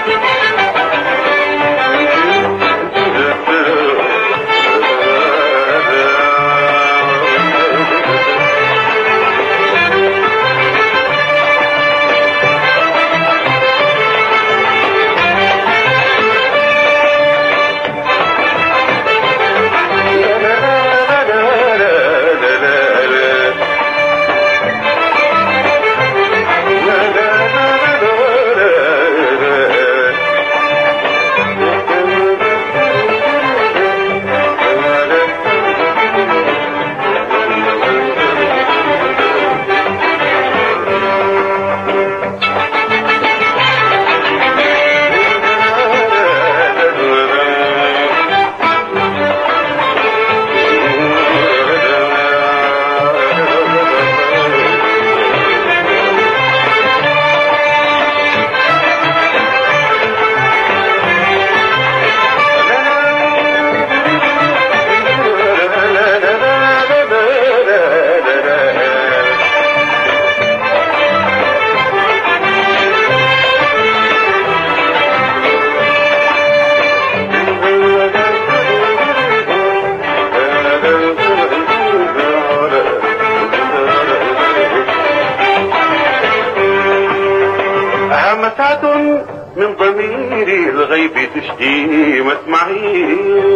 من ضميري الغيب تشتي مسمعي،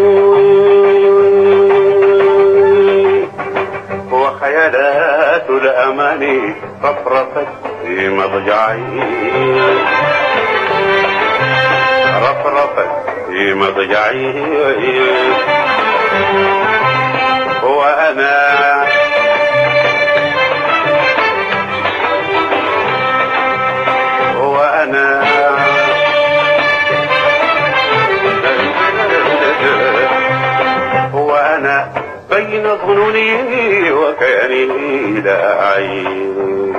وخيالات الأماني رفرفت في مضجعي، رفرفت في مضجعي، وأنا وأنا بين ظنوني وكياني لا أعين.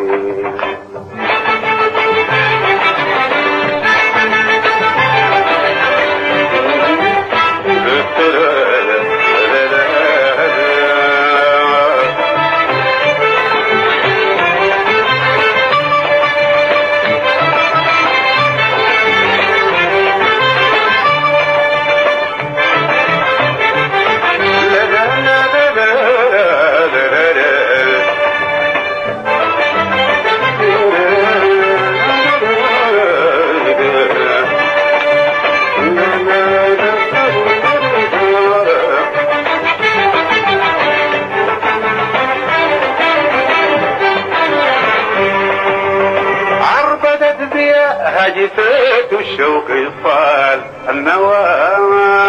هاجست الشوق يطفال النوى،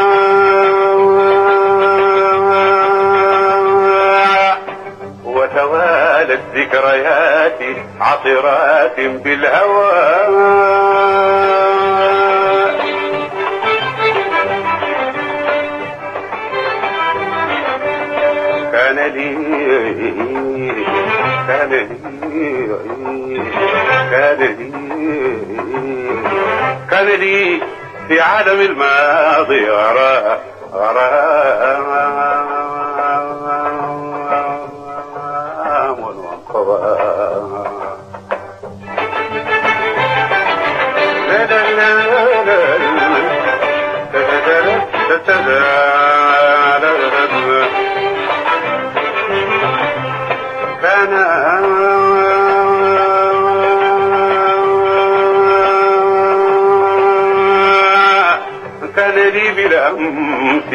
وتوالت ذكرياتي عطرات بالهوى، كان لي في عالم الماضي غرام وانقضى. كان لي بالأمس،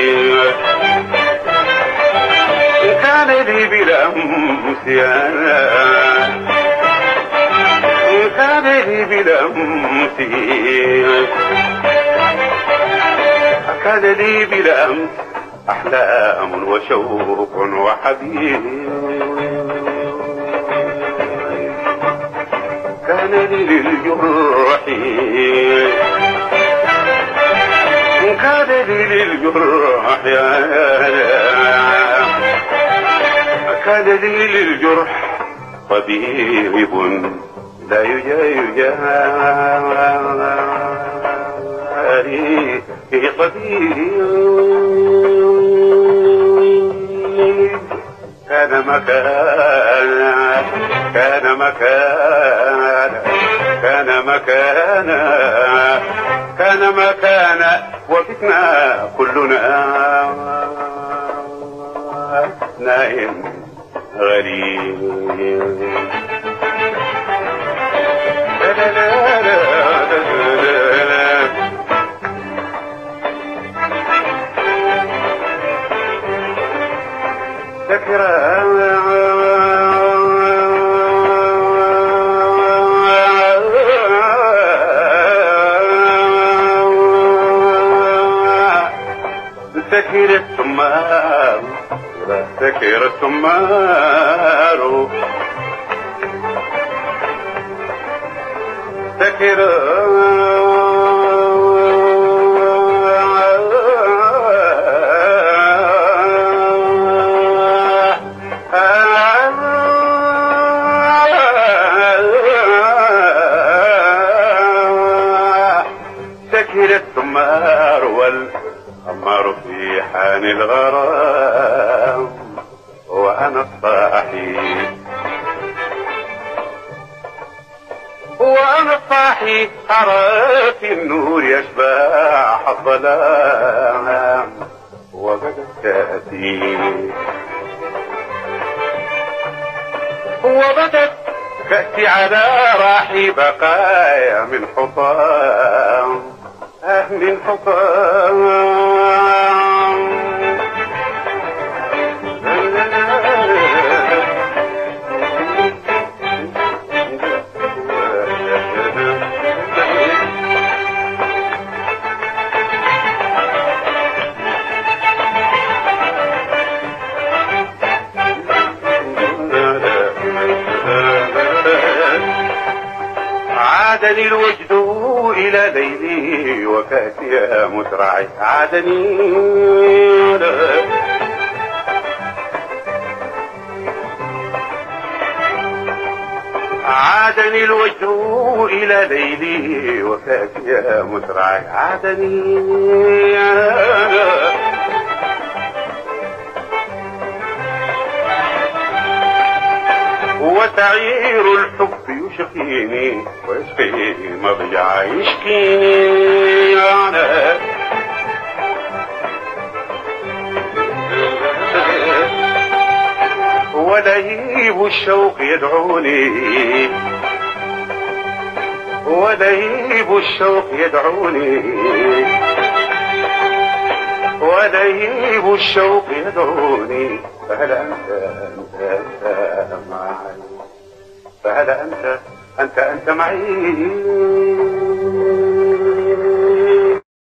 كان لي بالأمس، كان لي بالأمس، كان لي بالأمس أحلام وشوق وحبيب، كان لي للجرح، كان لي للجرح، كان لي للجرح طبيب لا يجاري طبيب. كان مكان، كان مكان، كان مكان كان ما كان وفتنا كلنا نائم غريب. سكر الثمار سكر الثمار سكر سكر الثمار والخمار في حان الغرام وأنا الصاحي أرى في النور يشبع الظلام وبدت تأتي على راحي بقايا من حطام من حطام. عادني الوجد إلى ليلي وكأسي مسرعي عادني الوجد إلى ليلي وكأسي مسرعي عادني وتعير الحب يشقيني ويشقي مضجع يشكيني ولهيب الشوق يدعوني ولهيب الشوق يدعوني ولهيب الشوق يدعوني فهل أنت معي فهل أنت معي